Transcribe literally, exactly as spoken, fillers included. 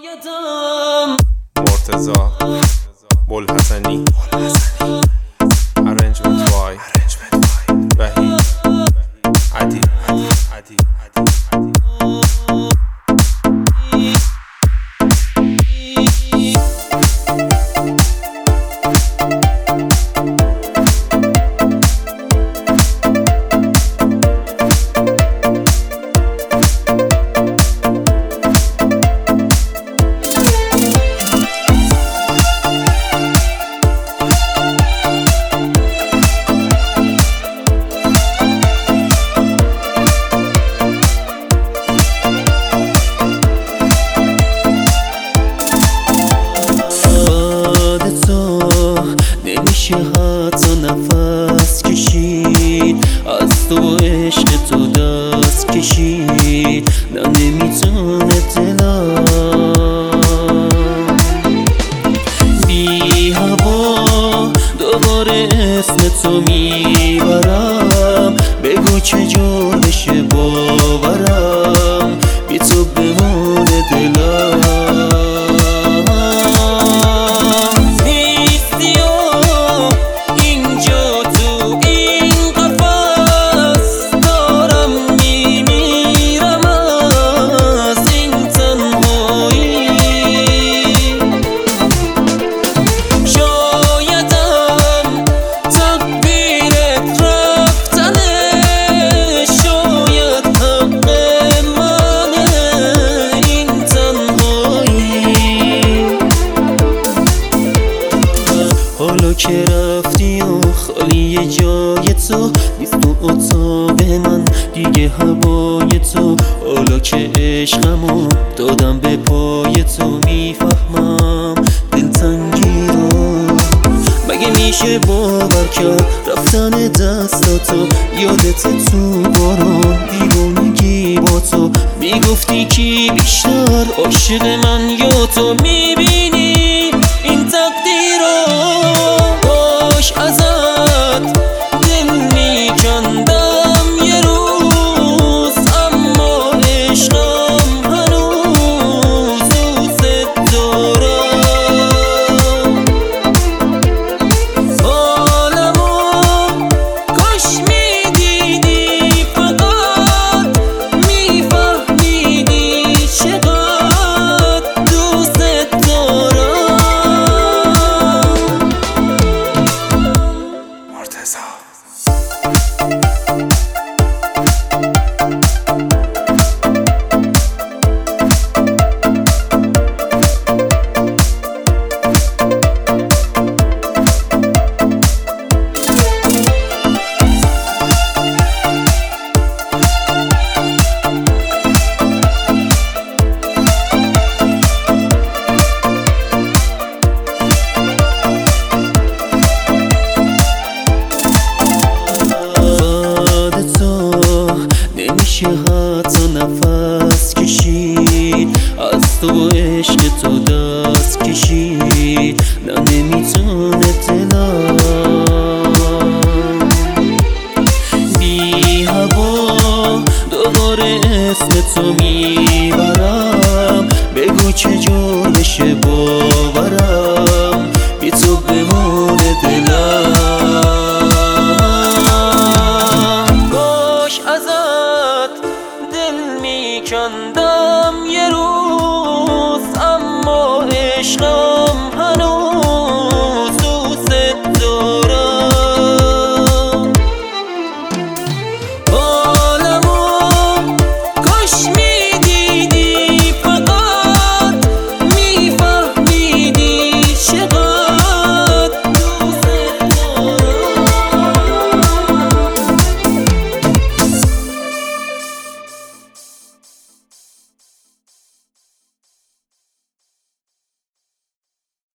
مرتضی بوالحسنی Arrangement by وحید عدی نمیشه حتی نفس کشید، از تو عشق تو دست کشید، نه نمیتونه دلم بی هوا دوباره اسم تو میبرم، بگو چجور بشه باورم بی تو بمونه دلم. حالا که رفتی و خالی جای تو نیست تو اتاق من دیگه هوای تو، حالا که عشقمو دادم به پای تو میفهمم دلتنگی رو، مگه میشه باور کرد رفتن دستاتو یادت تو باران دیوانگی با تو، میگفتی کی بیشتر عاشق من یا تو، میبینی این تقدیر رو باش ازت دل میکندم یه روز، اما عشقم هنوز دوست دارم. حالمو کاش میدیدی فقط میفهمیدی چقدر دوست دارم. نمیشه حتی نفس کشید، از تو عشق تو دست کشید، نه نمیتونه دلم بی هوا دوباره اسم تو میبرم، بگو چجور بشه با